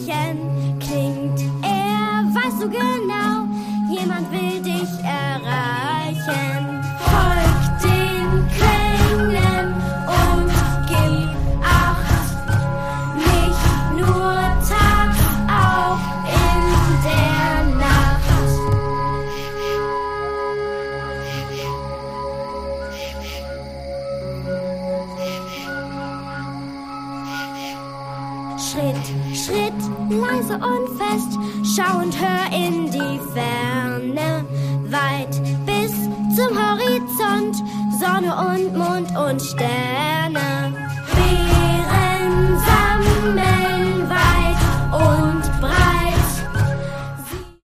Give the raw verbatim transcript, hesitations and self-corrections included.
erreichen. Klingt er, weißt du genau, jemand will dich erreichen. Folg den Klängen und gib Acht, nicht nur tags, auch in der Nacht. Schritt, Schritt, leise und fest, schau und hör in die Ferne, weit bis zum Horizont, Sonne und Mond und Sterne.